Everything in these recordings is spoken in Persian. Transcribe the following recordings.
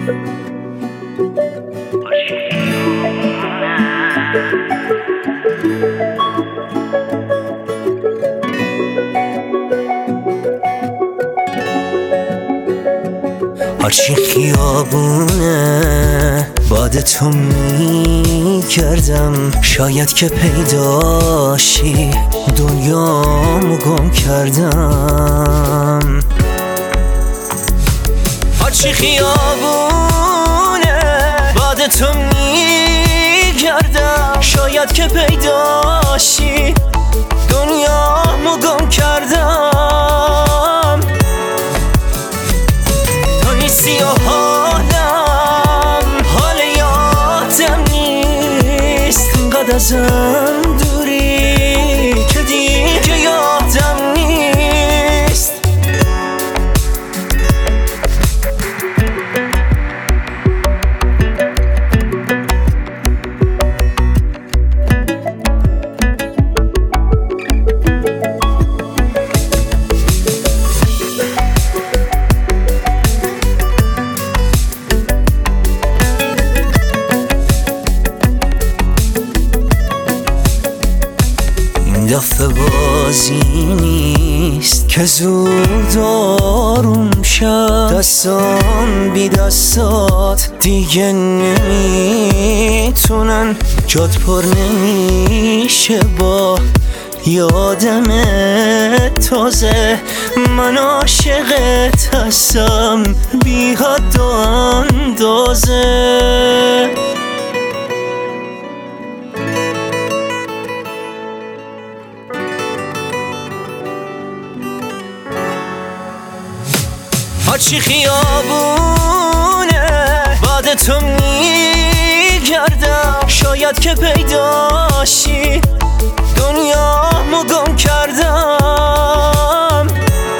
هرچی خیابونه باد تو میگردم، شاید که پیداشی دنیامو گم کردم. هرچی خیابونه باد تو میگردم، شاید که پیداشی دنیامو گم کردم. تو نیستی و حالم حال یادم نیست، اینقدر ازم دوری که دیگه یادم نیست. دفعه بازی نیست که زود آروم شد، دستان بی دستات دیگه نمیتونن، جات پر نمیشه با یادم تازه. من عاشقت هستم بی حد و اندازه. هرچی خیابونه باد تو میگردم، شاید که پیداشی دنیامو گم کردم.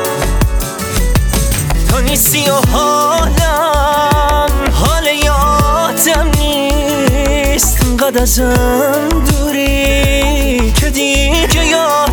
تو نیستی و حالم حال یادم نیست، اینقدر ازم دوری که دیگه یادم